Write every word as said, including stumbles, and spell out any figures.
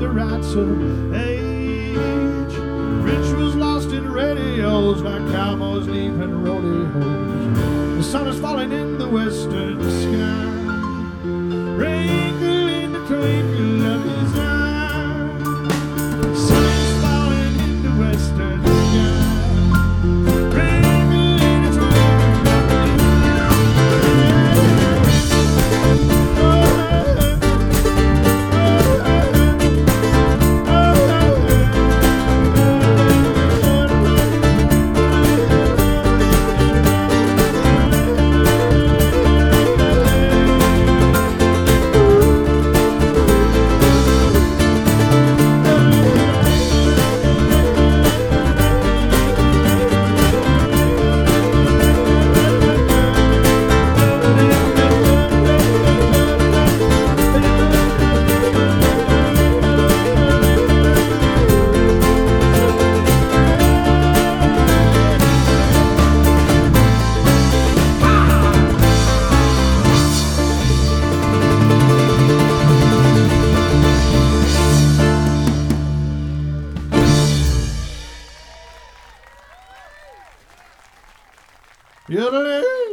the rights of age. Rituals lost in radios like cowboys leaving rodeos. The sun is falling in the western sky. Wrinkle in the twinkle of his eye. The sun is falling in the western sky. Wrinkle in the twinkle of Yodeling.